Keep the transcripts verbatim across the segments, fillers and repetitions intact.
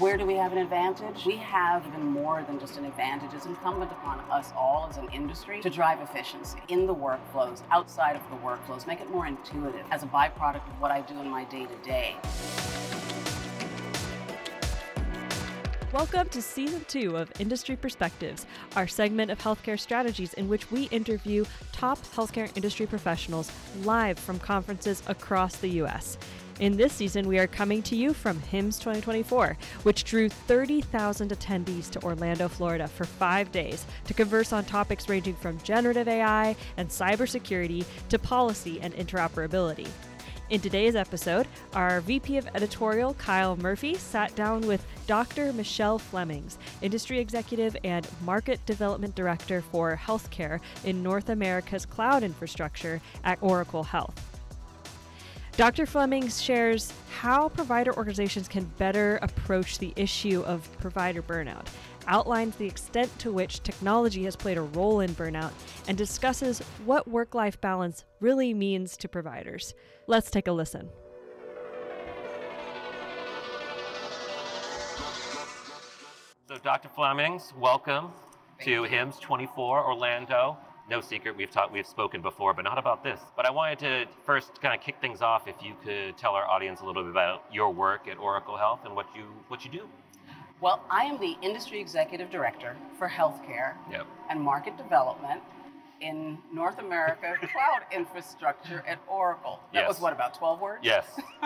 Where do we have an advantage? We have even more than just an advantage. It's incumbent upon us all as an industry to drive efficiency in the workflows, outside of the workflows, make it more intuitive as a byproduct of what I do in my day-to-day. Welcome to Season two of Industry Perspectives, our segment of healthcare strategies in which we interview top healthcare industry professionals live from conferences across the U S. In this season, we are coming to you from HIMSS twenty twenty-four, which drew thirty thousand attendees to Orlando, Florida for five days to converse on topics ranging from generative A I and cybersecurity to policy and interoperability. In today's episode, our V P of Editorial, Kyle Murphy, sat down with Doctor Michelle Flemings, Industry Executive and Market Development Director for Healthcare in North America's Cloud Infrastructure at Oracle Health. Doctor Flemings shares how provider organizations can better approach the issue of provider burnout, outlines the extent to which technology has played a role in burnout, and discusses what work-life balance really means to providers. Let's take a listen. So Doctor Flemings, welcome to HIMSS twenty-four Orlando. No secret, we've talked, we've spoken before, but not about this. But I wanted to first kind of kick things off. If you could tell our audience a little bit about your work at Oracle Health and what you what you do. Well, I am the Industry Executive Director for Healthcare Yep. and Market Development in North America Cloud Infrastructure at Oracle. That Yes. was what, about twelve words? Yes.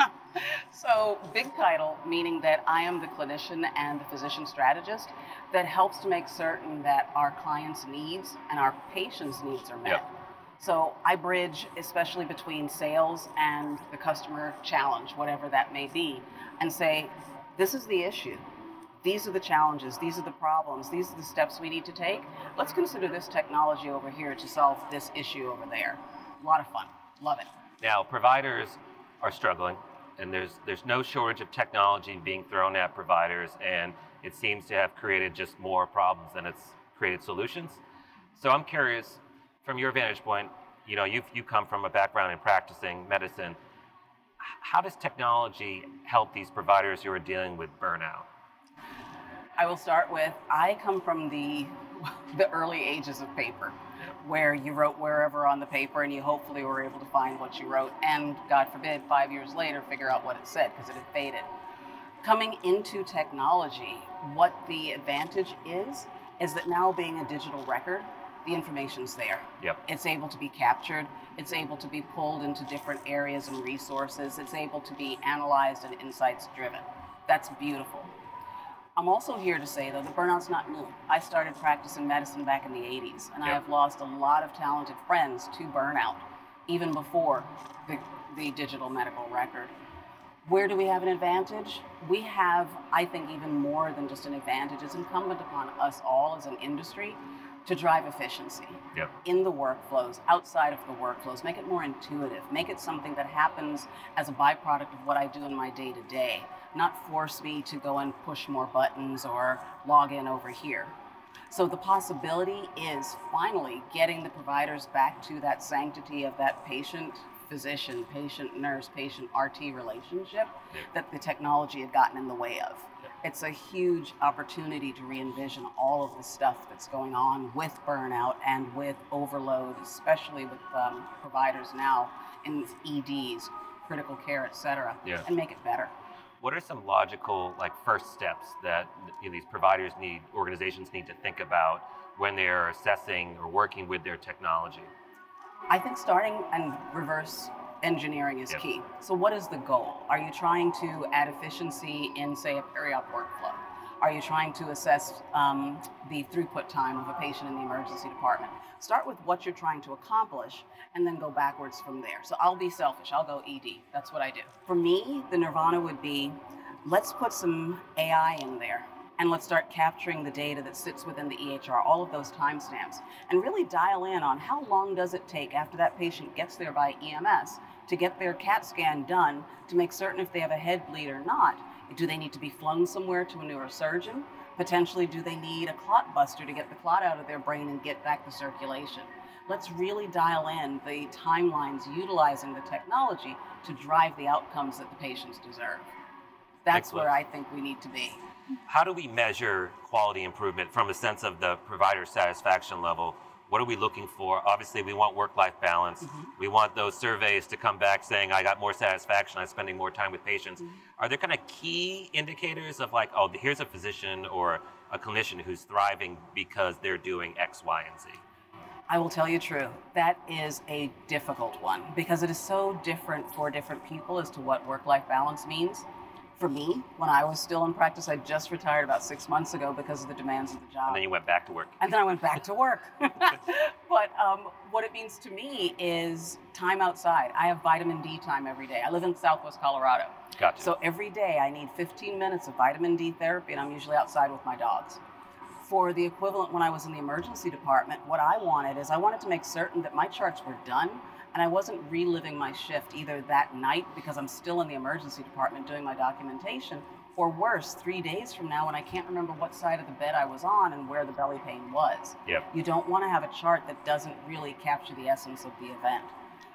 So, big title, meaning that I am the clinician and the physician strategist that helps to make certain that our clients' needs and our patients' needs are met. Yep. So I bridge, especially between sales and the customer challenge, whatever that may be, and say, this is the issue. These are the challenges, these are the problems, these are the steps we need to take. Let's consider this technology over here to solve this issue over there. A lot of fun, love it. Now, providers are struggling, and there's there's no shortage of technology being thrown at providers, and it seems to have created just more problems than it's created solutions. So I'm curious, from your vantage point, you know, you've you come from a background in practicing medicine. H- How does technology help these providers who are dealing with burnout? I will start with, I come from the the early ages of paper, where you wrote wherever on the paper and you hopefully were able to find what you wrote, and God forbid, five years later, figure out what it said because it had faded. Coming into technology, what the advantage is, is that now being a digital record, the information's there. Yep. It's able to be captured, it's able to be pulled into different areas and resources, it's able to be analyzed and insights driven. That's beautiful. I'm also here to say, though, that burnout's not new. I started practicing medicine back in the eighties, and I Yep. have lost a lot of talented friends to burnout, even before the, the digital medical record. Where do we have an advantage? We have, I think, even more than just an advantage. It's incumbent upon us all as an industry to drive efficiency Yep. in the workflows, outside of the workflows, make it more intuitive, make it something that happens as a byproduct of what I do in my day-to-day, not force me to go and push more buttons or log in over here. So the possibility is finally getting the providers back to that sanctity of that patient-physician, patient-nurse, patient-R T relationship Yeah. that the technology had gotten in the way of. It's a huge opportunity to re-envision all of the stuff that's going on with burnout and with overload, especially with um, providers now in E Ds, critical care, et cetera, Yeah. and make it better. What are some logical, like, first steps that, you know, these providers need, organizations need to think about when they are assessing or working with their technology? I think starting and reverse engineering is Yep. key. So what is the goal? Are you trying to add efficiency in, say, a peri-op workflow? Are you trying to assess um, the throughput time of a patient in the emergency department? Start with what you're trying to accomplish and then go backwards from there. So I'll be selfish, I'll go E D, that's what I do. For me, the nirvana would be, let's put some A I in there and let's start capturing the data that sits within the E H R, all of those timestamps, and really dial in on how long does it take after that patient gets there by E M S to get their CAT scan done to make certain if they have a head bleed or not. Do they need to be flown somewhere to a neurosurgeon? Potentially, do they need a clot buster to get the clot out of their brain and get back the circulation? Let's really dial in the timelines utilizing the technology to drive the outcomes that the patients deserve. That's Excellent. where I think we need to be. How do we measure quality improvement from a sense of the provider satisfaction level? What are we looking for? Obviously, we want work-life balance. Mm-hmm. We want those surveys to come back saying, I got more satisfaction, I'm spending more time with patients. Mm-hmm. Are there kind of key indicators of like, oh, here's a physician or a clinician who's thriving because they're doing X, Y, and Z? I will tell you true. That is a difficult one because it is so different for different people as to what work-life balance means. For me, when I was still in practice, I just retired about six months ago because of the demands of the job. And then you went back to work. And then I went back to work. But um, what it means to me is time outside. I have vitamin D time every day. I live in Southwest Colorado. Gotcha. So every day I need fifteen minutes of vitamin D therapy, and I'm usually outside with my dogs. For the equivalent when I was in the emergency department, what I wanted is I wanted to make certain that my charts were done and I wasn't reliving my shift either that night because I'm still in the emergency department doing my documentation, or worse, three days from now when I can't remember what side of the bed I was on and where the belly pain was. Yep. You don't want to have a chart that doesn't really capture the essence of the event.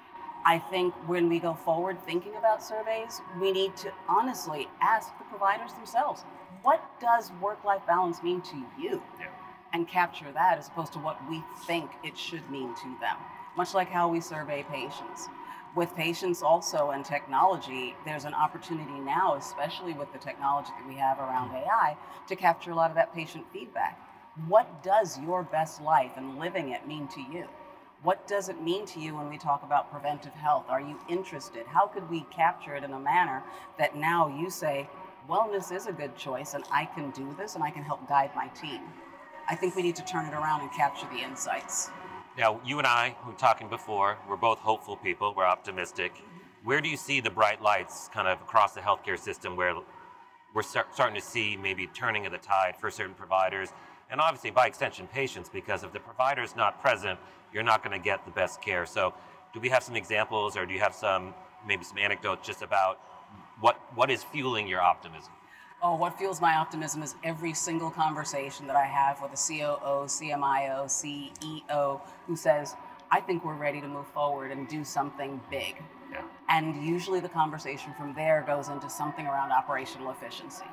I think when we go forward thinking about surveys, we need to honestly ask the providers themselves, what does work-life balance mean to you? Yeah. And capture that as opposed to what we think it should mean to them. Much like how we survey patients. With patients also and technology, there's an opportunity now, especially with the technology that we have around A I, to capture a lot of that patient feedback. What does your best life and living it mean to you? What does it mean to you when we talk about preventive health? Are you interested? How could we capture it in a manner that now you say, wellness is a good choice and I can do this and I can help guide my team? I think we need to turn it around and capture the insights. Now, you and I, we were talking before, we're both hopeful people, we're optimistic. Where do you see the bright lights kind of across the healthcare system where we're start, starting to see maybe turning of the tide for certain providers, and obviously by extension patients, because if the provider's not present, you're not going to get the best care. So do we have some examples, or do you have some, maybe some anecdotes just about what what is fueling your optimism? Oh, what fuels my optimism is every single conversation that I have with a C O O, C M I O, C E O who says, I think we're ready to move forward and do something big. Yeah. And usually the conversation from there goes into something around operational efficiency.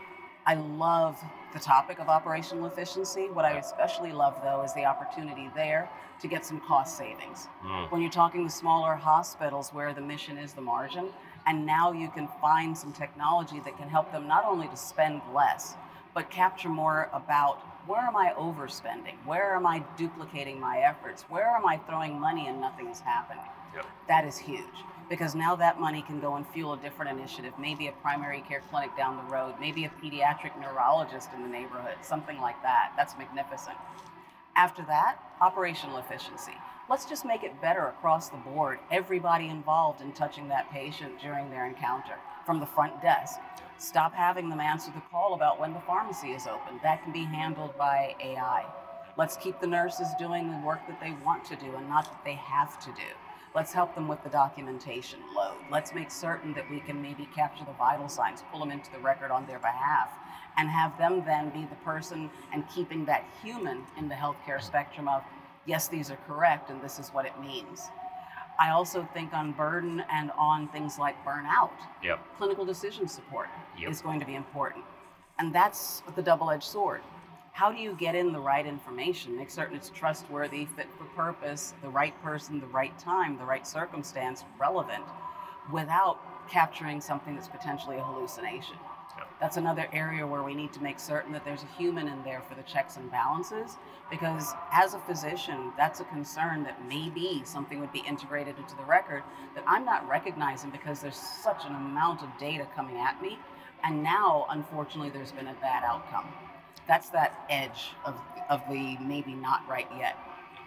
I love the topic of operational efficiency. What I especially love, though, is the opportunity there to get some cost savings. Mm. When you're talking to smaller hospitals where the mission is the margin, and now you can find some technology that can help them not only to spend less, but capture more about where am I overspending? Where am I duplicating my efforts? Where am I throwing money and nothing is happening? Yep. That is huge, because now that money can go and fuel a different initiative, maybe a primary care clinic down the road, maybe a pediatric neurologist in the neighborhood, something like that. That's magnificent. After that, operational efficiency. Let's just make it better across the board. Everybody involved in touching that patient during their encounter, from the front desk. Stop having them answer the call about when the pharmacy is open. That can be handled by A I. Let's keep the nurses doing the work that they want to do and not that they have to do. Let's help them with the documentation load. Let's make certain that we can maybe capture the vital signs, pull them into the record on their behalf, and have them then be the person and keeping that human in the healthcare spectrum of, yes, these are correct and this is what it means. I also think on burden and on things like burnout. Yep. Clinical decision support Yep. is going to be important. And that's the double-edged sword. How do you get in the right information, make certain it's trustworthy, fit for purpose, the right person, the right time, the right circumstance, relevant, without capturing something that's potentially a hallucination? Yep. That's another area where we need to make certain that there's a human in there for the checks and balances, because as a physician, that's a concern that maybe something would be integrated into the record that I'm not recognizing because there's such an amount of data coming at me. And now, unfortunately, there's been a bad outcome. That's that edge of, of the maybe not right yet.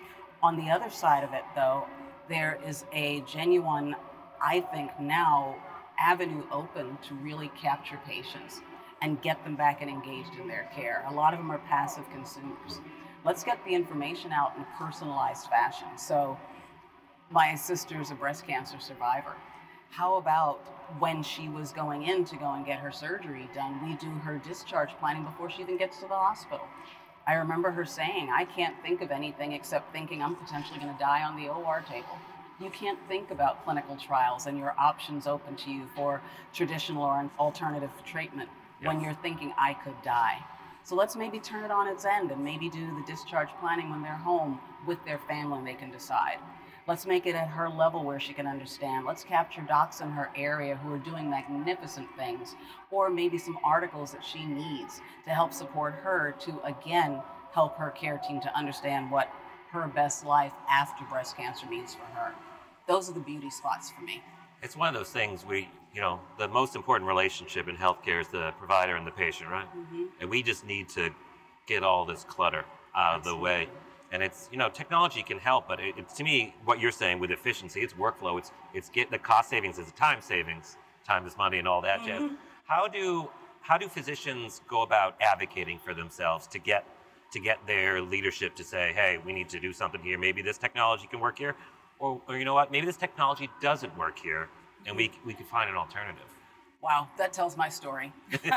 On the other side of it, though, there is a genuine, I think now, avenue open to really capture patients and get them back and engaged in their care. A lot of them are passive consumers. Let's get the information out in a personalized fashion. So my sister's a breast cancer survivor. How about when she was going in to go and get her surgery done, we do her discharge planning before she even gets to the hospital. I remember her saying, I can't think of anything except thinking I'm potentially going to die on the O R table. You can't think about clinical trials and your options open to you for traditional or an alternative treatment Yes. when you're thinking, I could die. So let's maybe turn it on its end and maybe do the discharge planning when they're home with their family and they can decide. Let's make it at her level where she can understand. Let's capture docs in her area who are doing magnificent things, or maybe some articles that she needs to help support her to, again, help her care team to understand what her best life after breast cancer means for her. Those are the beauty spots for me. It's one of those things we, you know, the most important relationship in healthcare is the provider and the patient, right? Mm-hmm. And we just need to get all this clutter out of the way. And it's, you know, technology can help, but it, it's, to me, what you're saying with efficiency, it's workflow, it's it's get the cost savings, it's time savings, time is money and all that jazz. Mm-hmm. How do how do physicians go about advocating for themselves to get to get their leadership to say, hey, we need to do something here, maybe this technology can work here, or, or you know what, maybe this technology doesn't work here, and we we could find an alternative. Wow, that tells my story.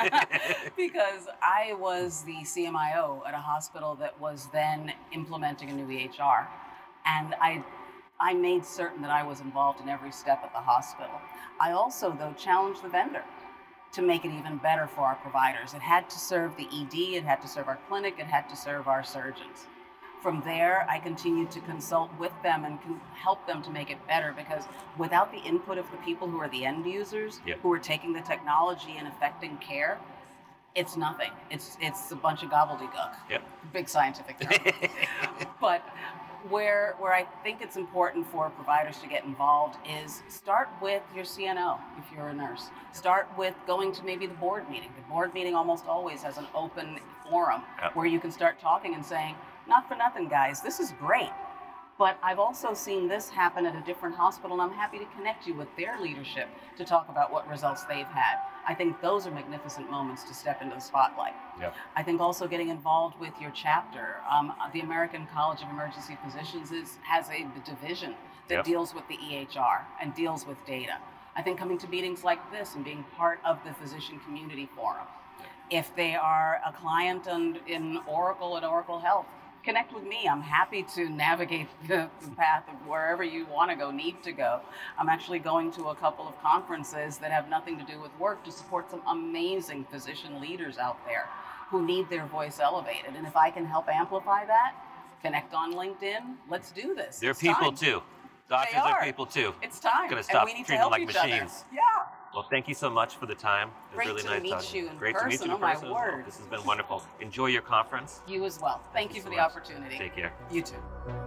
Because I was the C M I O at a hospital that was then implementing a new E H R. And I, I made certain that I was involved in every step at the hospital. I also, though, challenged the vendor to make it even better for our providers. It had to serve the E D, it had to serve our clinic, it had to serve our surgeons. From there, I continued to consult with them and can help them to make it better, because without the input of the people who are the end users, Yep. who are taking the technology and affecting care, it's nothing. It's it's a bunch of gobbledygook. Yep. Big scientific term. But where where I think it's important for providers to get involved is start with your C N O if you're a nurse. Start with going to maybe the board meeting. The board meeting almost always has an open forum Yep. where you can start talking and saying, not for nothing, guys, this is great. But I've also seen this happen at a different hospital, and I'm happy to connect you with their leadership to talk about what results they've had. I think those are magnificent moments to step into the spotlight. Yep. I think also getting involved with your chapter. Um, the American College of Emergency Physicians is, has a division that Yep. deals with the E H R and deals with data. I think coming to meetings like this and being part of the physician community forum. If they are a client and in Oracle and Oracle Health, connect with me. I'm happy to navigate the the path of wherever you want to go, need to go. I'm actually going to a couple of conferences that have nothing to do with work to support some amazing physician leaders out there who need their voice elevated. And if I can help amplify that, connect on LinkedIn. Let's do this. They're It's people time. too. Doctors They are. are. people too. It's time. Gonna and stop we need to treating help them like each machines. other. Yeah. Well, thank you so much for the time. It was Great really to nice meet talking. you in Great to meet person. you in Oh, my person as well. word. This has been wonderful. Enjoy your conference. You as well. Thank, you you for so the much. opportunity. Take care. You too.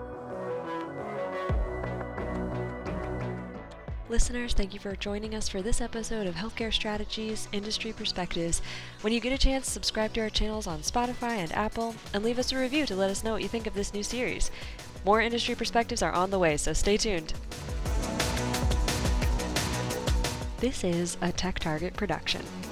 Listeners, thank you for joining us for this episode of Healthcare Strategies Industry Perspectives. When you get a chance, subscribe to our channels on Spotify and Apple, and leave us a review to let us know what you think of this new series. More industry perspectives are on the way, so stay tuned. This is a TechTarget production.